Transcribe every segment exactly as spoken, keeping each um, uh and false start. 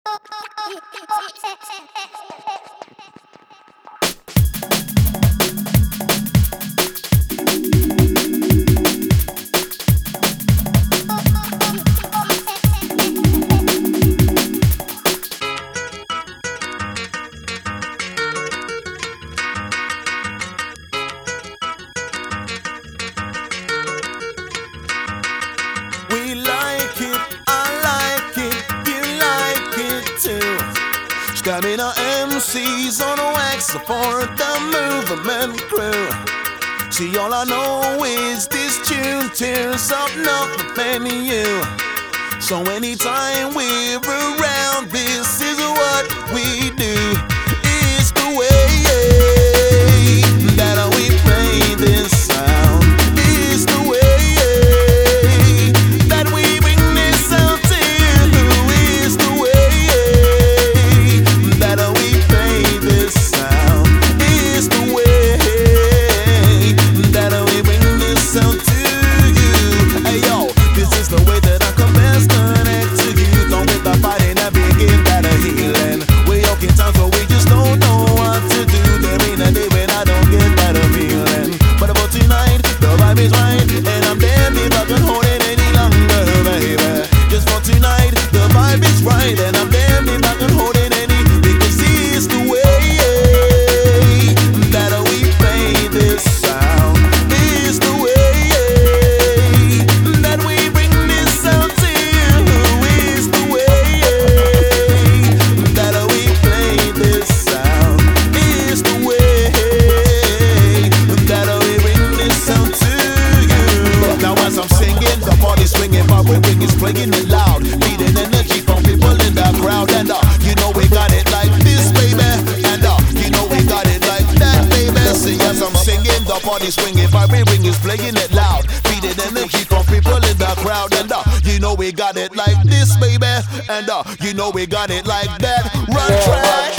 We like it, I like it, you like it too. Stamina M Cs on wax for the movement crew. See, all I know is this tune tears up nothing than you. So anytime we're around, this is what we do. It's the way that we play this sound. It's the way right, and I'm damned if I can hold it any, because it's the way that we play this sound. It's the way that we bring this sound to you. It's the way that we play this sound. It's the way that we bring this sound to you. Now as I'm singing, the party's swinging, my ring is playing it loud, beating energy from people in the crowd, and uh, you know we got it like this, baby, and uh, you know we got it like that, baby. See, as I'm singing, the party swinging, my ring is playing it loud, feeding energy from people in the crowd, and uh, you know we got it like this, baby, and uh, you know we got it like that. Run track.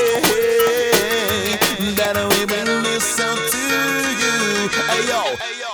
That we bring this sound to you. Hey yo, hey yo.